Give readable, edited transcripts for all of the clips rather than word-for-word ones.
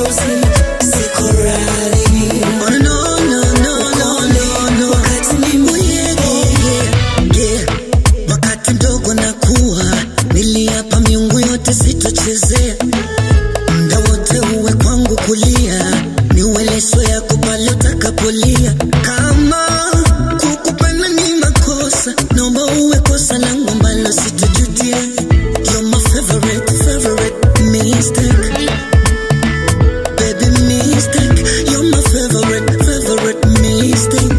machozi, siko radhi. Oh no no no no no no. Wakati mimi yeah. Wakati mdogo nakuwa niliapa miungu yote sitochezea. Muda wote uwe kwangu kulia, niwe leso yako pale utakapolia. Kama kukupenda ni makosa, naomba uwe kosa langu ambalo sitojutia. You're my favorite mistake, baby mistake. You're my favorite mistake.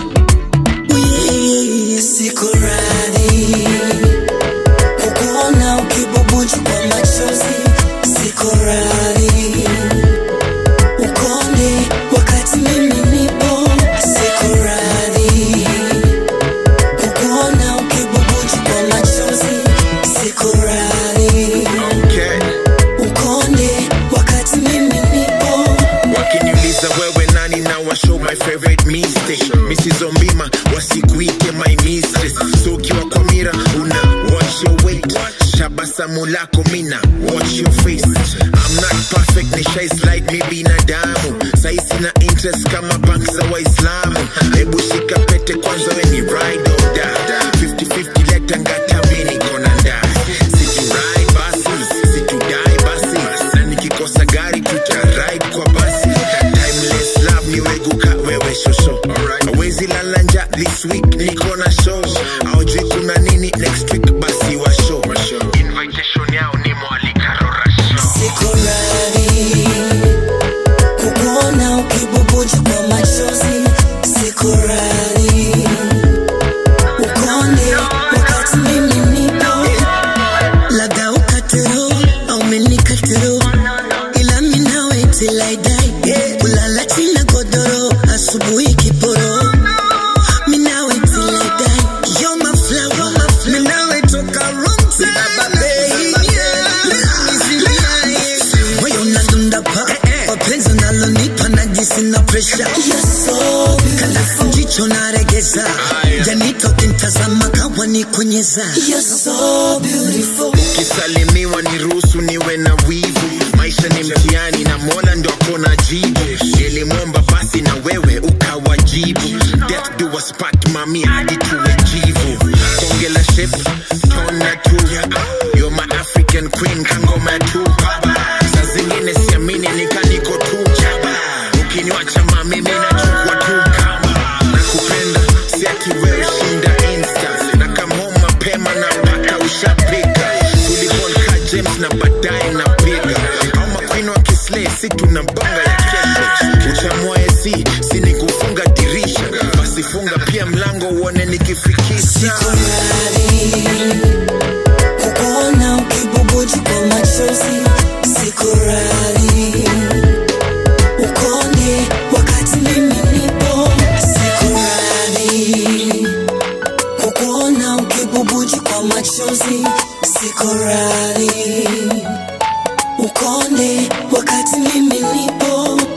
Yeah, siko radhi kukuona ukibubuji kwa machozi, siko radhi ukonde wakati mimi nipo, siko radhi kukuona ukibubuji kwa machozi, siko radhi ukonde wakati mimi nipo. Wakiniuliza wewe nani na wa show my favorite mistake. Mrs. Ombima wasikuite my mistress. So ukiwa kwa mira una watch your weight, tabasamu lako mina watch your face. I'm not perfect, nishai slide mi binadamu. Saisi na interest kama bank za Waislamu. Hebu shika pete kwanza we ni ride or die. 50-50 leta ngata mini kona ndai. Situ ride basi, situ die basi. Na nikikosa gari tuta ride kwa basi. Timeless love ni weguka wewe shosho. Awezi lalanja this week niko na show. Aujui kuna nini next week basi wa show. Invitation yao ni mwalika rora show. Siko radhi kukuona ukibubuji kwa machozi, siko radhi ukonde wakati mimi nipo. Labda ukatero au menikatero, ila mimi nawe till I die. Kulala chini godoro asubuhi kiporo, mimi nawe till I die. You're my flower, mimi nawe toka wrong time. Moyo unadunda pa wapenzi unalonipa najisi na pressure. You're so beautiful, jicho naregeza janito kintazama kawa nikonyeza. You're so beautiful. Kisalimiwa ni ruhusu niwe na wivu. Maisha ni mtihani na Mola ndo akona jibu. Nilimwomba basi na wewe ukawajibu. Death do us part mami hadi tuwe jivu. Bonge la ship, tona tu. You're my African queen, kangoma tu. Saa zingine siamini nikaniko tu. Ukiniwacha mami mimi nachukua tu kama. Nakupenda, si ati wewe ushinda insta. Na come home mapema na paka ushapika. Tulibonka James na baadaye na piga. Au makwino wa kislay si tunabonga ya kesho. Uchamua si ni kufunga dirisha. Basi funga pia mlango uone nikifikisha. Siko radhi kukuona ukibubuji kwa machozi, siko radhi ukonde wakati mimi nipo, siko radhi kukuona ukibubuji kwa machozi, siko radhi ukonde wakati mimi nipo.